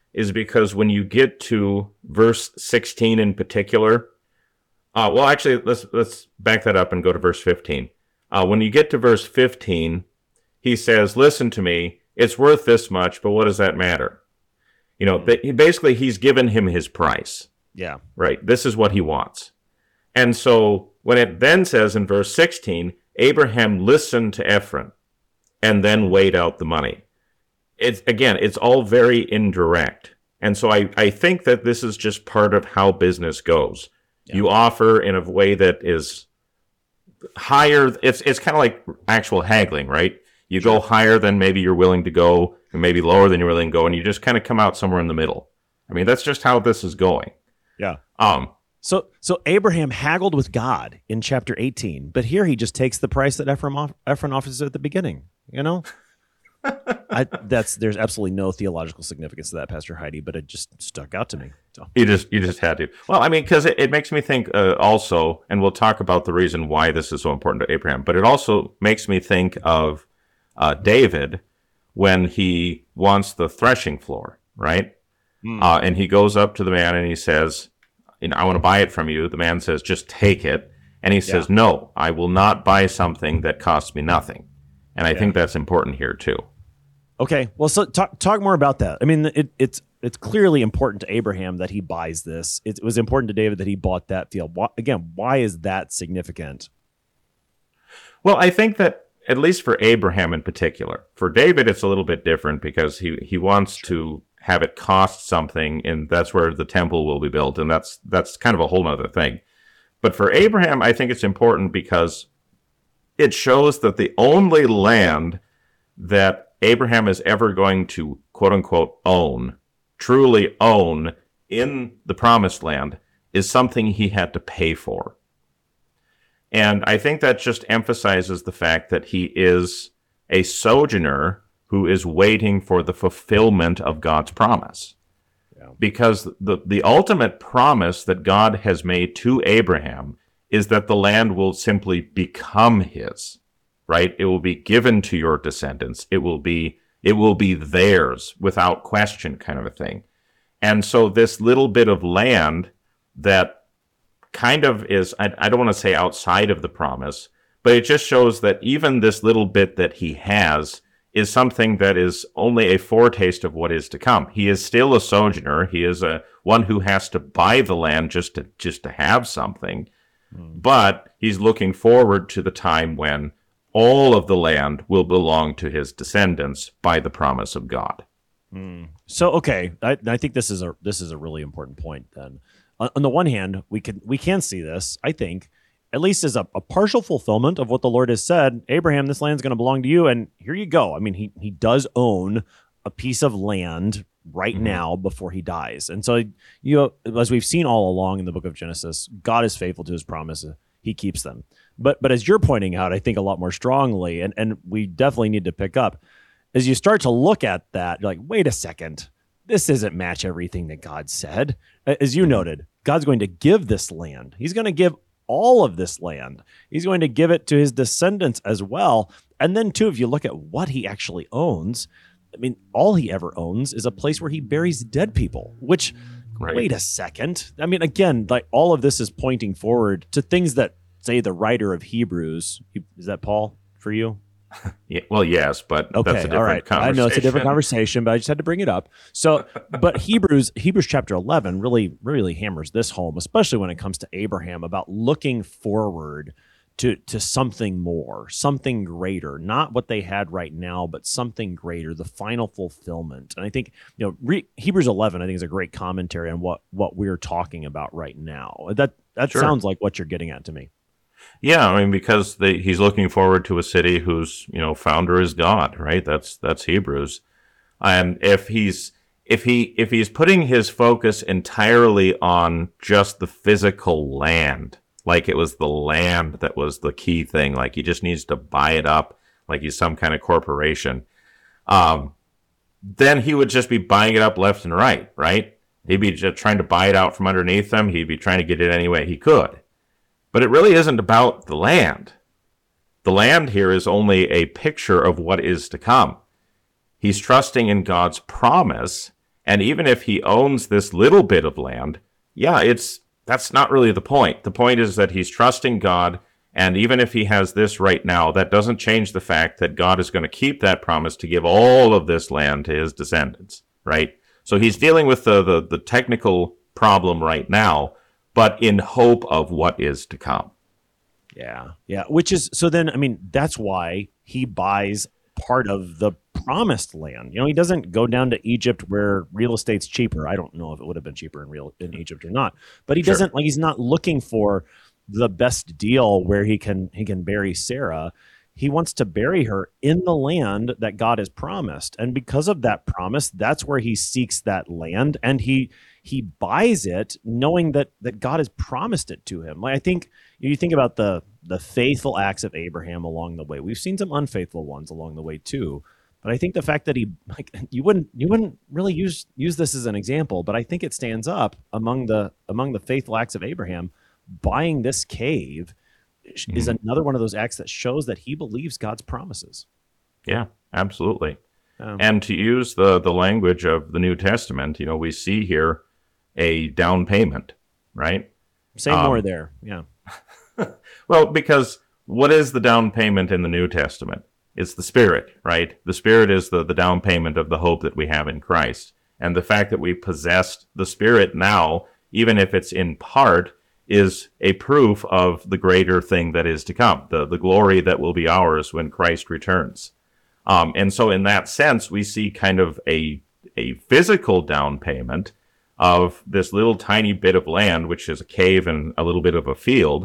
is because when you get to verse sixteen in particular, uh, well, actually, let's let's back that up and go to verse fifteen. Uh, when you get to verse fifteen, he says, listen to me, it's worth this much, but what does that matter? You know, mm-hmm. basically, he's given him his price.
Yeah.
Right? This is what he wants. And so when it then says in verse sixteen, Abraham listened to Ephron and then weighed out the money. It's, again, it's all very indirect. And so I, I think that this is just part of how business goes. Yeah. You offer in a way that is higher. It's it's kind of like actual haggling, right? You sure. go higher than maybe you're willing to go, and maybe lower than you're willing to go, and you just kind of come out somewhere in the middle. I mean, that's just how this is going.
Yeah.
Um.
So so Abraham haggled with God in chapter eighteen, but here he just takes the price that Ephron, off, Ephron offers at the beginning. You know, I, that's there's absolutely no theological significance to that, Pastor Heidi, but it just stuck out to me. So.
You just you just had to. Well, I mean, because it, it makes me think uh, also, and we'll talk about the reason why this is so important to Abraham, but it also makes me think of uh, David when he wants the threshing floor, right? Mm. Uh, and he goes up to the man and he says, you know, I want to buy it from you. The man says, just take it. And he says, yeah. no, I will not buy something that costs me nothing. And I yeah. think that's important here too.
Okay. Well, so talk talk more about that. I mean, it, it's it's clearly important to Abraham that he buys this. It, it was important to David that he bought that field. Why, again, why is that significant?
Well, I think that at least for Abraham in particular, for David, it's a little bit different because he, he wants sure. to have it cost something, and that's where the temple will be built, and that's that's kind of a whole other thing. But for Abraham, I think it's important because it shows that the only land that Abraham is ever going to, quote-unquote, own, truly own in the promised land, is something he had to pay for. And I think that just emphasizes the fact that he is a sojourner who is waiting for the fulfillment of God's promise. Yeah. Because the, the ultimate promise that God has made to Abraham is that the land will simply become his, right? It will be given to your descendants. It will be, it will be theirs without question, kind of a thing. And so this little bit of land that kind of is, I, I don't want to say outside of the promise, but it just shows that even this little bit that he has is something that is only a foretaste of what is to come. He is still a sojourner. He is a one who has to buy the land just to just to have something. Mm. But he's looking forward to the time when all of the land will belong to his descendants by the promise of God.
Mm. So, okay, I, I think this is a this is a really important point. Then, on, on the one hand, we can we can see this, I think, at least as a, a partial fulfillment of what the Lord has said. Abraham, this land's going to belong to you, and here you go. I mean, he he does own a piece of land right mm-hmm. now before he dies. And so, you know, as we've seen all along in the book of Genesis, God is faithful to his promises. He keeps them. But but as you're pointing out, I think a lot more strongly, and, and we definitely need to pick up, as you start to look at that, you're like, wait a second, this doesn't match everything that God said. As you noted, God's going to give this land. He's going to give all of this land. He's going to give it to his descendants as well. And then, too, if you look at what he actually owns, I mean, all he ever owns is a place where he buries dead people, which, right. wait a second. I mean, again, like all of this is pointing forward to things that, say, the writer of Hebrews, is that Paul for you?
Yeah, well, yes, but
okay,
that's a different
all right.
conversation.
I know it's a different conversation, but I just had to bring it up. So, but Hebrews, Hebrews chapter eleven really, really hammers this home, especially when it comes to Abraham, about looking forward to to something more, something greater, not what they had right now, but something greater, the final fulfillment. And I think, you know, re, Hebrews eleven, I think, is a great commentary on what what we're talking about right now. That that sure. sounds like what you're getting at to me.
Yeah, I mean, because they, he's looking forward to a city whose, you know, founder is God, right? That's that's Hebrews. And if he's if he if he's putting his focus entirely on just the physical land, like it was the land that was the key thing, like he just needs to buy it up, like he's some kind of corporation, um, then he would just be buying it up left and right, right? He'd be just trying to buy it out from underneath them. He'd be trying to get it any way he could. But it really isn't about the land. The land here is only a picture of what is to come. He's trusting in God's promise, And even if he owns this little bit of land, yeah, it's that's not really the point. The point is that he's trusting God, and even if he has this right now, that doesn't change the fact that God is going to keep that promise to give all of this land to his descendants, right? So he's dealing with the, the, the technical problem right now, but in hope of what is to come.
Yeah, yeah. Which is, so then, I mean, that's why he buys part of the promised land. You know, he doesn't go down to Egypt where real estate's cheaper. I don't know if it would have been cheaper in real in Egypt or not, but he
Sure.
doesn't, like, he's not looking for the best deal where he can he can bury Sarah. He wants to bury her in the land that God has promised. And because of that promise, that's where he seeks that land, and he he buys it knowing that that God has promised it to him. Like, I think you think about the the faithful acts of Abraham along the way. We've seen some unfaithful ones along the way too. But I think the fact that he, like, you wouldn't you wouldn't really use use this as an example, but I think it stands up among the among the faithful acts of Abraham. Buying this cave mm-hmm. is another one of those acts that shows that he believes God's promises.
Yeah, absolutely.
Um,
and to use the, the language of the New Testament, you know, we see here a down payment, right?
Say um, more there, yeah.
Well, because what is the down payment in the New Testament? It's the Spirit, right? The Spirit is the, the down payment of the hope that we have in Christ. And the fact that we possess the Spirit now, even if it's in part, is a proof of the greater thing that is to come, the, the glory that will be ours when Christ returns. Um, and so in that sense, we see kind of a, a physical down payment of this little tiny bit of land, which is a cave and a little bit of a field,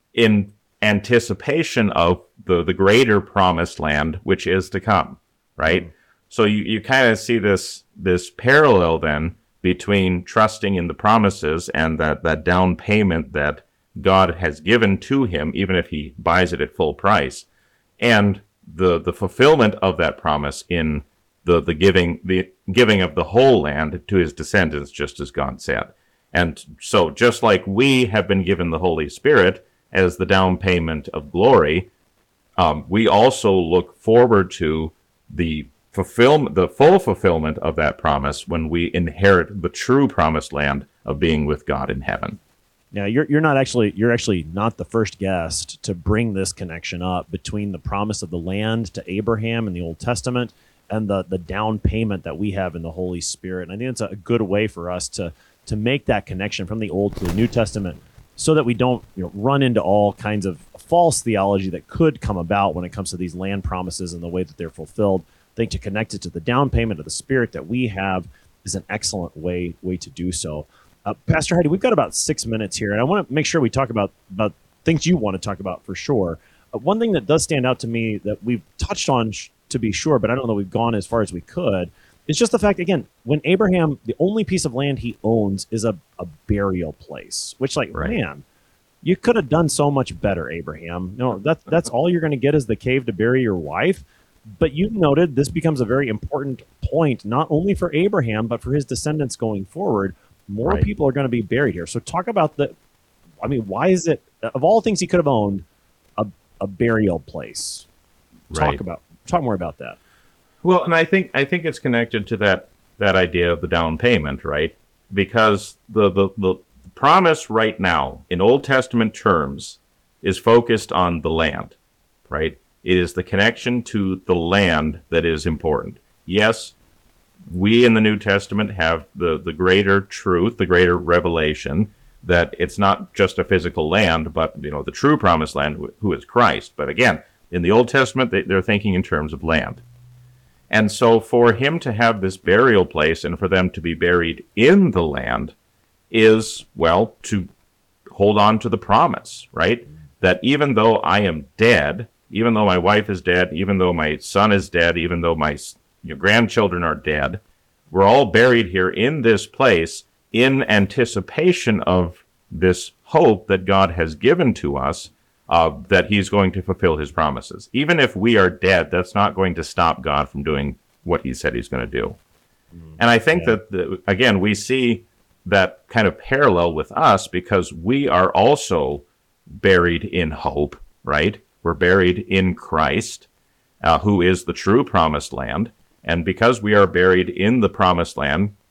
in anticipation of the, the greater promised land, which is to come, right? Mm-hmm. So you, you kind of see this, this parallel then between trusting in the promises and that, that down payment that God has given to him, even if he buys it at full price, and the the fulfillment of that promise in the, the giving the giving of the whole land to his descendants, just as God said. And so just like we have been given the Holy Spirit as the down payment of glory, um, we also look forward to the fulfillment, the full fulfillment of that promise when we inherit the true promised land of being with God in heaven.
Now, you're you're not actually you're actually not the first guest to bring this connection up between the promise of the land to Abraham in the Old Testament and the the down payment that we have in the Holy Spirit. And I think it's a good way for us to to make that connection from the Old to the New Testament, so that we don't, you know, run into all kinds of false theology that could come about when it comes to these land promises and the way that they're fulfilled. I think to connect it to the down payment of the Spirit that we have is an excellent way way to do so. Uh, Pastor Heidi, we've got about six minutes here, and I want to make sure we talk about, about things you want to talk about for sure. Uh, one thing that does stand out to me that we've touched on sh- to be sure, but I don't know that we've gone as far as we could, is just the fact, again, when Abraham, the only piece of land he owns is a, a burial place, which, like, right. man, you could have done so much better, Abraham. You know, that, that's all you're going to get is the cave to bury your wife. But you noted this becomes a very important point, not only for Abraham, but for his descendants going forward. More right. people are going to be buried here. So talk about the, I mean, why is it, of all things he could have owned, a, a burial place? Talk
right.
about, talk more about that.
Well, and I think I think it's connected to that that idea of the down payment, right? Because the, the, the promise right now, in Old Testament terms, is focused on the land, right? It is the connection to the land that is important. Yes, we in the New Testament have the, the greater truth, the greater revelation, that it's not just a physical land, but, you know, the true promised land, who is Christ. But again, in the Old Testament, they, they're thinking in terms of land. And so for him to have this burial place and for them to be buried in the land is, well, to hold on to the promise, right? That even though I am dead, even though my wife is dead, even though my son is dead, even though my your grandchildren are dead, we're all buried here in this place in anticipation of this hope that God has given to us, uh, that he's going to fulfill his promises. Even if we are dead, that's not going to stop God from doing what he said he's going to do. Mm, and I think yeah. that, the, again, we see that kind of parallel with us because we are also buried in hope, right? We're buried in Christ, uh, who is the true promised land. And because we are buried in the promised land,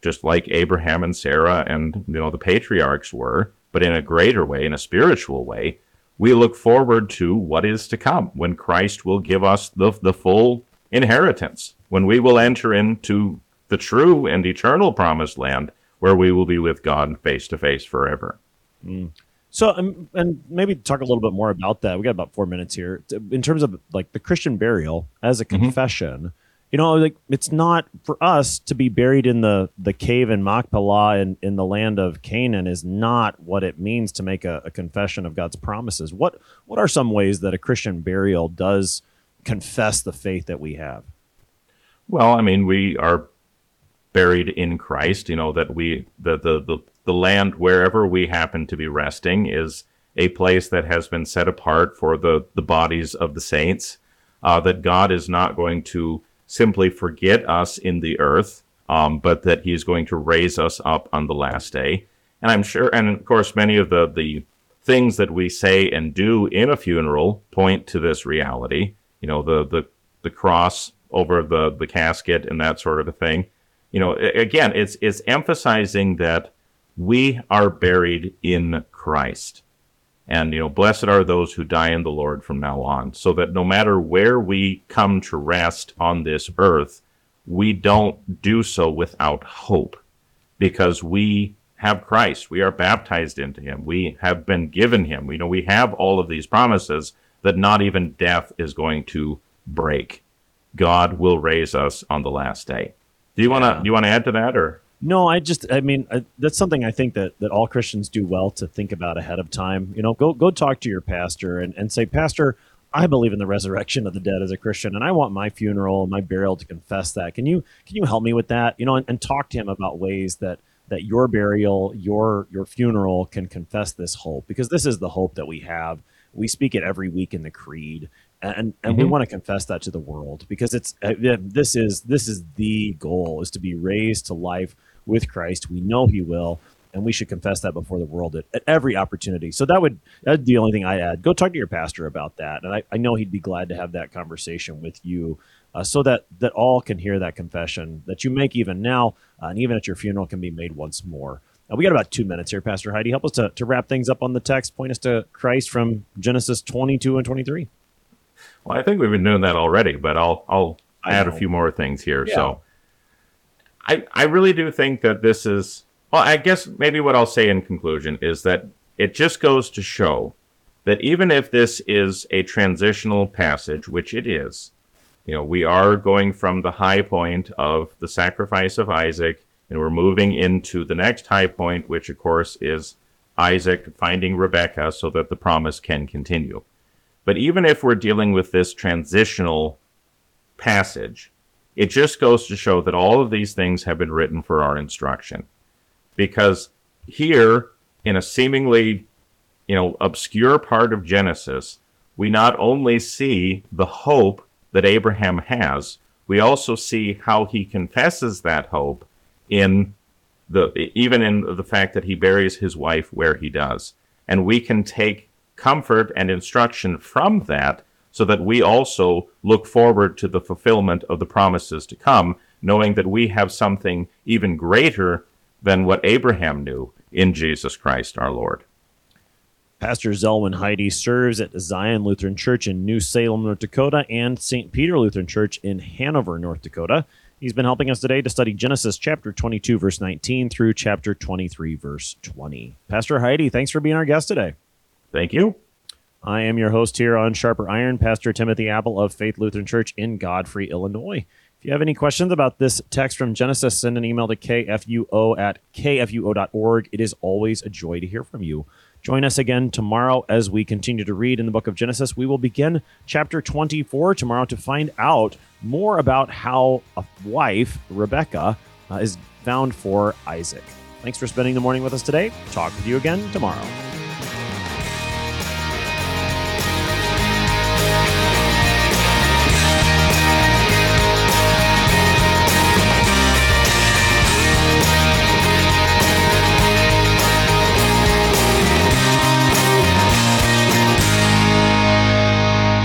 just like Abraham and Sarah and, you know, the patriarchs were, but in a greater way, in a spiritual way, we look forward to what is to come, when Christ will give us the, the full inheritance, when we will enter into the true and eternal promised land, where we will be with God face to face forever.
Mm. So, um, and maybe talk a little bit more about that. We got about four minutes here. In terms of like the Christian burial as a confession, mm-hmm. you know, like it's not for us to be buried in the, the cave in Machpelah in, in the land of Canaan is not what it means to make a, a confession of God's promises. What what are some ways that a Christian burial does confess the faith that we have?
Well, I mean, we are buried in Christ, you know, that we, the, the, the, the land wherever we happen to be resting is a place that has been set apart for the, the bodies of the saints, uh, that God is not going to simply forget us in the earth, um, but that he's going to raise us up on the last day. And I'm sure, and of course, many of the, the things that we say and do in a funeral point to this reality, you know, the, the, the cross over the, the casket and that sort of a thing. You know, again, it's it's emphasizing that we are buried in Christ. And, you know, blessed are those who die in the Lord from now on, so that no matter where we come to rest on this earth, we don't do so without hope, because we have Christ. We are baptized into him. We have been given him. We know we have all of these promises that not even death is going to break. God will raise us on the last day. Do you want to yeah. do you want to add to that, or?
No, I just, I mean, I, that's something I think that, that all Christians do well to think about ahead of time. You know, go go talk to your pastor and, and say, Pastor, I believe in the resurrection of the dead as a Christian, and I want my funeral and my burial to confess that. Can you can you help me with that? You know, and, and talk to him about ways that that your burial, your your funeral can confess this hope, because this is the hope that we have. We speak it every week in the creed. And and mm-hmm. we want to confess that to the world, because it's uh, this is this is the goal, is to be raised to life with Christ. We know he will, and we should confess that before the world at, at every opportunity. So that would that'd be the only thing I add. Go talk to your pastor about that, and I, I know he'd be glad to have that conversation with you, uh, so that that all can hear that confession that you make even now, uh, and even at your funeral can be made once more. Uh, we got about two minutes here, Pastor Heidi. Help us to to wrap things up on the text. Point us to Christ from Genesis twenty-two and twenty-three.
Well, I think we've been doing that already, but I'll I'll add a few more things here. Yeah. So I I really do think that this is, well, I guess maybe what I'll say in conclusion is that it just goes to show that even if this is a transitional passage, which it is, you know, we are going from the high point of the sacrifice of Isaac, and we're moving into the next high point, which of course is Isaac finding Rebekah so that the promise can continue. But even if we're dealing with this transitional passage, it just goes to show that all of these things have been written for our instruction. Because here, in a seemingly, you know, obscure part of Genesis, we not only see the hope that Abraham has, we also see how he confesses that hope in the even in the fact that he buries his wife where he does. And we can take comfort and instruction from that, so that we also look forward to the fulfillment of the promises to come, knowing that we have something even greater than what Abraham knew in Jesus Christ our Lord.
Pastor Zelwyn Heidi serves at Zion Lutheran Church in New Salem, North Dakota, and Saint Peter Lutheran Church in Hanover, North Dakota. He's been helping us today to study Genesis chapter twenty-two, verse nineteen through chapter twenty-three, verse twenty. Pastor Heidi, thanks for being our guest today.
Thank you.
I am your host here on Sharper Iron, Pastor Timothy Apple of Faith Lutheran Church in Godfrey, Illinois. If you have any questions about this text from Genesis, send an email to k f u o at k f u o dot org. It is always a joy to hear from you. Join us again tomorrow as we continue to read in the book of Genesis. We will begin chapter twenty-four tomorrow to find out more about how a wife, Rebekah, uh, is found for Isaac. Thanks for spending the morning with us today. Talk with you again tomorrow.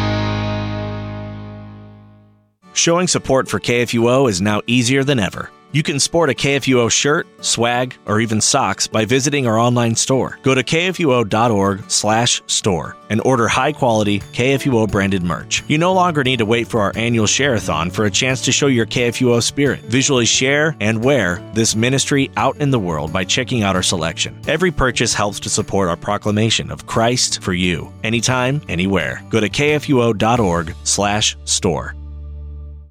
Showing support for K F U O is now easier than ever. You can sport a K F U O shirt, swag, or even socks by visiting our online store. Go to k f u o dot org slash store and order high-quality K F U O branded merch. You no longer need to wait for our annual share-a-thon for a chance to show your K F U O spirit. Visually share and wear this ministry out in the world by checking out our selection. Every purchase helps to support our proclamation of Christ for you, anytime, anywhere. Go to k f u o dot org slash store.